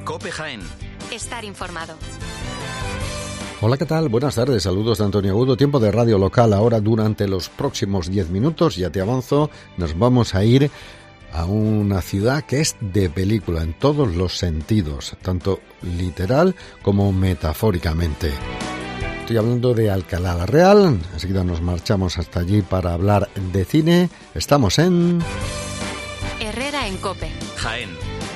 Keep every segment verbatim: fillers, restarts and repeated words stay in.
COPE Jaén. Estar informado. Hola, ¿qué tal? Buenas tardes, saludos de Antonio Agudo. Tiempo de radio local ahora durante los próximos diez minutos. Ya te avanzo, nos vamos a ir a una ciudad que es de película en todos los sentidos, tanto literal como metafóricamente. Estoy hablando de Alcalá la Real. Enseguida nos marchamos hasta allí para hablar de cine. Estamos en... Herrera en COPE. Jaén.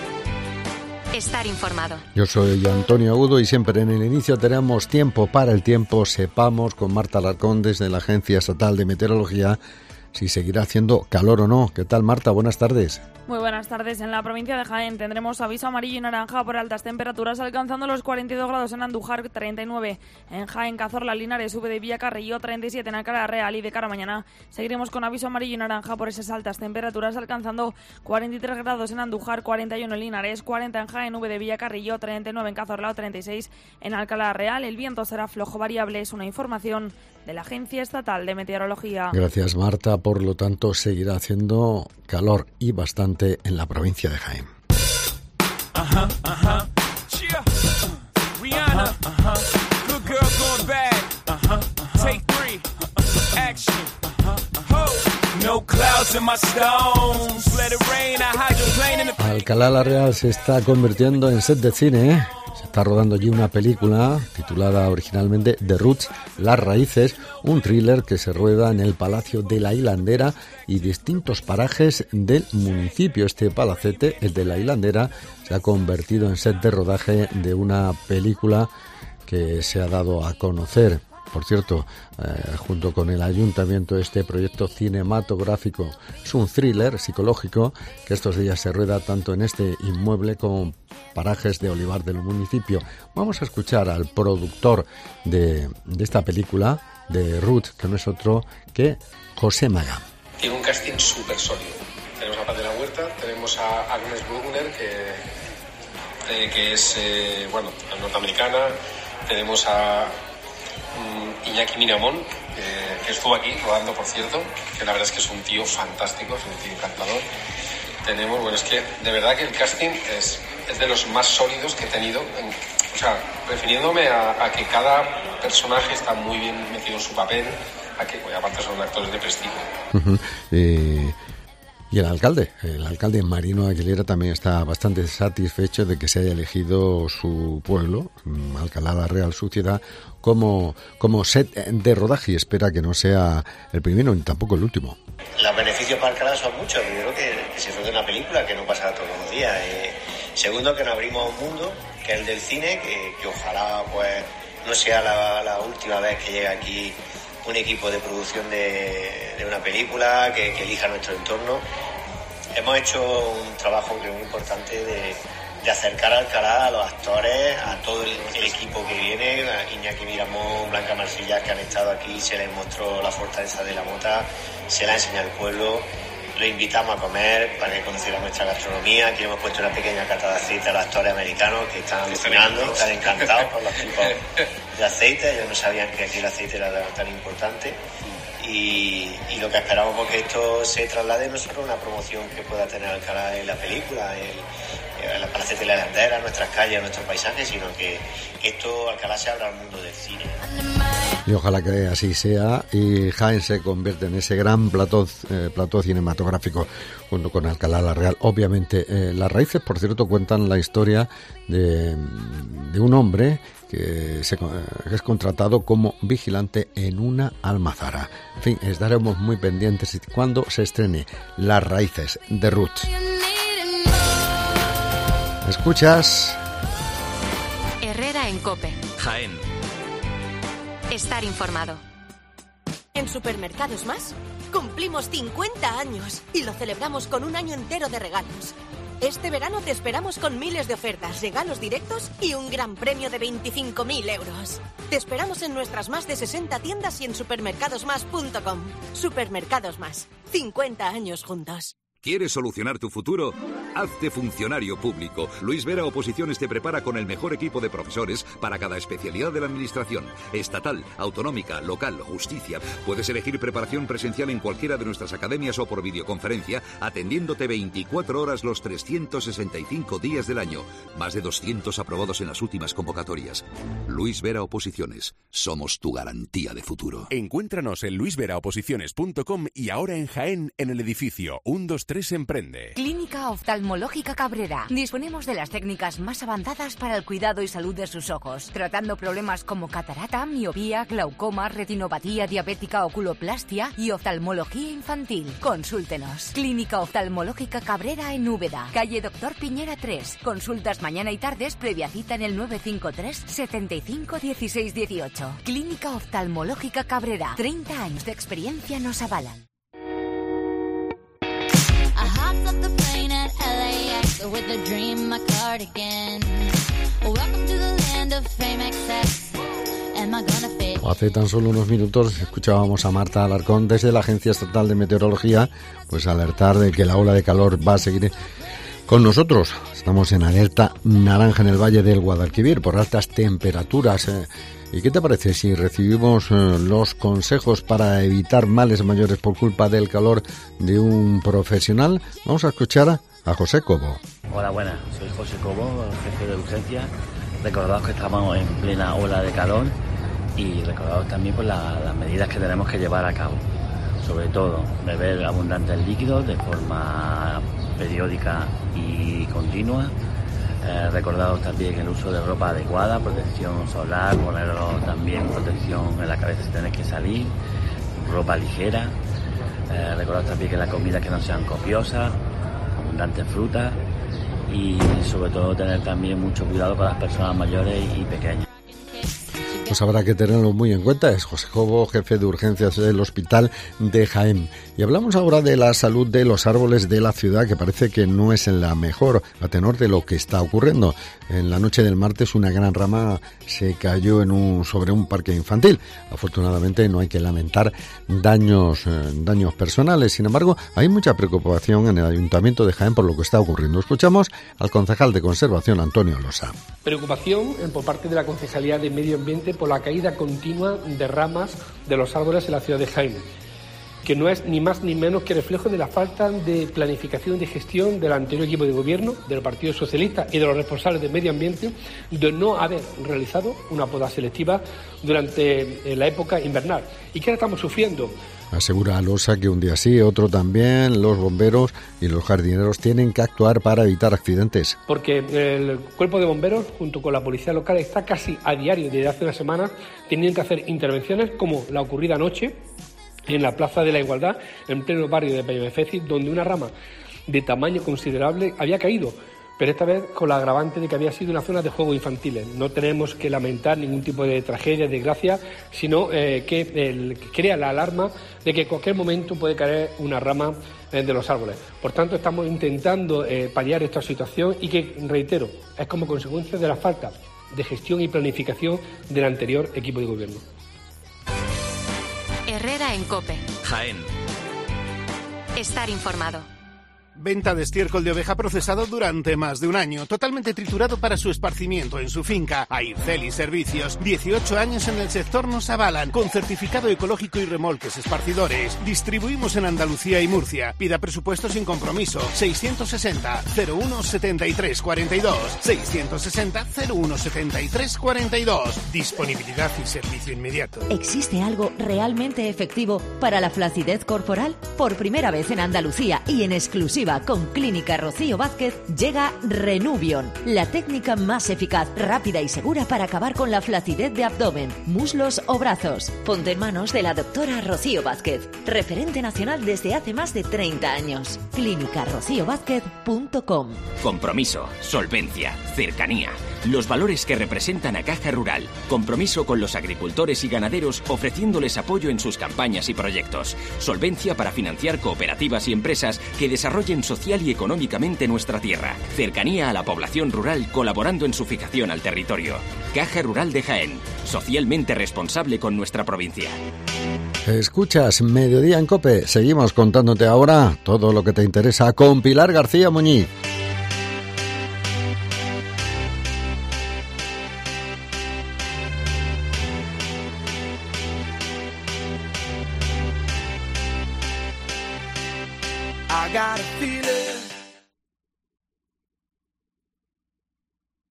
Estar informado. Yo soy Antonio Agudo y siempre en el inicio tenemos tiempo para el tiempo. Sepamos con Marta Alarcón desde la Agencia Estatal de Meteorología si seguirá haciendo calor o no. ¿Qué tal, Marta? Buenas tardes. Muy buenas tardes. En la provincia de Jaén tendremos aviso amarillo y naranja por altas temperaturas, alcanzando los cuarenta y dos grados en Andújar, treinta y nueve en Jaén, Cazorla, Linares, V de Villacarrillo, treinta y siete en Alcalá Real, y de cara a mañana seguiremos con aviso amarillo y naranja por esas altas temperaturas, alcanzando cuarenta y tres grados en Andújar, cuarenta y uno en Linares, cuarenta en Jaén, V de Villacarrillo, treinta y nueve en Cazorla, treinta y seis en Alcalá Real. El viento será flojo variable, es una información de la Agencia Estatal de Meteorología. Gracias, Marta. Por lo tanto, seguirá haciendo calor y bastante en la provincia de Jaén. Ajá, ajá. Yeah. Rihanna. Ajá. Good girl going bad. Ajá. Take three. Action. No clouds in my stones. Let it rain. I hydroplane in the... Alcalá la Real se está convirtiendo en set de cine, ¿eh? Está rodando allí una película titulada originalmente The Roots, Las Raíces, un thriller que se rueda en el Palacio de la Hilandera y distintos parajes del municipio. Este palacete, el de la Hilandera, se ha convertido en set de rodaje de una película que se ha dado a conocer. Por cierto, eh, junto con el ayuntamiento, este proyecto cinematográfico es un thriller psicológico que estos días se rueda tanto en este inmueble como parajes de Olivar del municipio. Vamos a escuchar al productor de, de esta película, de Ruth, que no es otro que José Maga. Tiene un casting súper sólido. Tenemos a Paz de la Huerta, tenemos a Agnes Brugner, que, eh, que es eh, bueno, norteamericana, tenemos a Iñaki Miramón, eh, que estuvo aquí rodando, por cierto, que la verdad es que es un tío fantástico, es un tío encantador. Tenemos, bueno, es que de verdad que el casting es, es de los más sólidos que he tenido, en, o sea, refiriéndome a, a que cada personaje está muy bien metido en su papel, a que, bueno, aparte son actores de prestigio. Uh-huh. eh... Y el alcalde, el alcalde Marino Aguilera también está bastante satisfecho de que se haya elegido su pueblo, Alcalá la Real, su ciudad, como, como set de rodaje, y espera que no sea el primero ni tampoco el último. Los beneficios para Alcalá son muchos. Primero, que, que se rodea una película que no pasa todos los días. Eh, segundo, que nos abrimos a un mundo, que es el del cine, que, que ojalá pues no sea la, la última vez que llegue aquí un equipo de producción de, de una película, que, que elija nuestro entorno. Hemos hecho un trabajo que es muy importante de, de acercar a Alcalá a los actores, a todo el, el equipo que viene, a Iñaki Miramón, Blanca Marsillas, que han estado aquí, se les mostró la fortaleza de la Mota, se la ha enseñado al pueblo, lo invitamos a comer para que conociera nuestra gastronomía. Aquí hemos puesto una pequeña cata de aceite a los actores americanos que están alucinando, están encantados por los tipos de aceite. Ellos no sabían que aquí el aceite era tan importante. Y, y lo que esperamos es que esto se traslade no solo a una promoción que pueda tener Alcalá en la película, el, el Palacete de la Hilandera, nuestras calles, nuestros paisajes, sino que, que esto Alcalá se abra al mundo del cine. Y ojalá que así sea y Jaén se convierte en ese gran plató, eh, plató cinematográfico junto con Alcalá la Real. Obviamente, eh, Las Raíces, por cierto, cuentan la historia de, de un hombre que, se, que es contratado como vigilante en una almazara. En fin, estaremos muy pendientes cuando se estrene Las Raíces de Ruth. ¿Escuchas? Herrera en COPE. Jaén. Estar informado. En Supermercados Más cumplimos cincuenta años y lo celebramos con un año entero de regalos. Este verano te esperamos con miles de ofertas, regalos directos y un gran premio de veinticinco mil euros. Te esperamos en nuestras más de sesenta tiendas y en supermercados más punto com. Supermercados Más. cincuenta años juntos. ¿Quieres solucionar tu futuro? Hazte funcionario público. Luis Vera Oposiciones te prepara con el mejor equipo de profesores para cada especialidad de la administración. Estatal, autonómica, local, justicia. Puedes elegir preparación presencial en cualquiera de nuestras academias o por videoconferencia, atendiéndote veinticuatro horas los trescientos sesenta y cinco días del año. Más de doscientos aprobados en las últimas convocatorias. Luis Vera Oposiciones. Somos tu garantía de futuro. Encuéntranos en luis vera oposiciones punto com y ahora en Jaén, en el edificio uno dos tres Emprende. Clínica Oftalmológica Cabrera. Disponemos de las técnicas más avanzadas para el cuidado y salud de sus ojos, tratando problemas como catarata, miopía, glaucoma, retinopatía diabética, oculoplastia y oftalmología infantil. Consúltenos. Clínica Oftalmológica Cabrera en Úbeda, calle Doctor Piñera tres. Consultas mañana y tardes, previa cita en el nueve cinco tres, setenta y cinco, dieciséis dieciocho. Clínica Oftalmológica Cabrera. treinta años de experiencia nos avalan. I hopped off the plane at L A X with a dream, my cardigan. Welcome to the land of fame excess. Am I gonna fit? Hace tan solo unos minutos escuchábamos a Marta Alarcón desde la Agencia Estatal de Meteorología, pues alertar de que la ola de calor va a seguir con nosotros. Estamos en alerta naranja en el Valle del Guadalquivir por altas temperaturas. ¿Y qué te parece si recibimos eh, los consejos para evitar males mayores por culpa del calor de un profesional? Vamos a escuchar a José Cobo. Hola, buenas. Soy José Cobo, jefe de urgencia. Recordaos que estamos en plena ola de calor y recordaos también pues, la, las medidas que tenemos que llevar a cabo. Sobre todo, beber abundantes líquidos de forma periódica y continua. Eh, recordaos también el uso de ropa adecuada, protección solar, poneros también protección en la cabeza si tenéis que salir, ropa ligera. Eh, recordaos también que las comidas que no sean copiosas, abundantes frutas y sobre todo tener también mucho cuidado con las personas mayores y pequeñas. Pues habrá que tenerlo muy en cuenta. Es José Cobo, jefe de urgencias del Hospital de Jaén. Y hablamos ahora de la salud de los árboles de la ciudad, que parece que no es en la mejor, a tenor de lo que está ocurriendo. En la noche del martes una gran rama se cayó en un, sobre un parque infantil. Afortunadamente no hay que lamentar daños, eh, daños personales. Sin embargo, hay mucha preocupación en el Ayuntamiento de Jaén por lo que está ocurriendo. Escuchamos al concejal de Conservación, Antonio Losa. Preocupación por parte de la Concejalía de Medio Ambiente por la caída continua de ramas de los árboles en la ciudad de Jaén, que no es ni más ni menos que reflejo de la falta de planificación y de gestión del anterior equipo de gobierno, del Partido Socialista y de los responsables de medio ambiente, de no haber realizado una poda selectiva durante la época invernal. ¿Y qué estamos sufriendo? Asegura Losa que un día sí, otro también, los bomberos y los jardineros tienen que actuar para evitar accidentes. Porque el cuerpo de bomberos, junto con la policía local, está casi a diario desde hace una semana teniendo que hacer intervenciones como la ocurrida anoche en la Plaza de la Igualdad, en pleno barrio de Peñafeci, donde una rama de tamaño considerable había caído, pero esta vez con la agravante de que había sido una zona de juegos infantiles. No tenemos que lamentar ningún tipo de tragedia, desgracia, sino eh, que, el, que crea la alarma de que en cualquier momento puede caer una rama eh, de los árboles. Por tanto, estamos intentando eh, paliar esta situación y que, reitero, es como consecuencia de la falta de gestión y planificación del anterior equipo de gobierno. Herrera en COPE. Jaén. Estar informado. Venta de estiércol de oveja procesado durante más de un año, totalmente triturado para su esparcimiento en su finca. Aircel y Servicios, dieciocho años en el sector nos avalan, con certificado ecológico y remolques esparcidores. Distribuimos en Andalucía y Murcia. Pida presupuesto sin compromiso. seiscientos sesenta, cero uno, setenta y tres cuarenta y dos. seiscientos sesenta, cero uno, setenta y tres cuarenta y dos. Disponibilidad y servicio inmediato. ¿Existe algo realmente efectivo para la flacidez corporal? Por primera vez en Andalucía y en exclusiva con Clínica Rocío Vázquez llega Renuvion, la técnica más eficaz, rápida y segura para acabar con la flacidez de abdomen, muslos o brazos. Ponte en manos de la doctora Rocío Vázquez, referente nacional desde hace más de treinta años. clínica rocío vázquez punto com. Compromiso, solvencia, cercanía. Los valores que representan a Caja Rural. Compromiso con los agricultores y ganaderos ofreciéndoles apoyo en sus campañas y proyectos. Solvencia para financiar cooperativas y empresas que desarrollen social y económicamente nuestra tierra. Cercanía a la población rural colaborando en su fijación al territorio. Caja Rural de Jaén. Socialmente responsable con nuestra provincia. Escuchas Mediodía en COPE. Seguimos contándote ahora todo lo que te interesa con Pilar García Muñiz. I got a feeling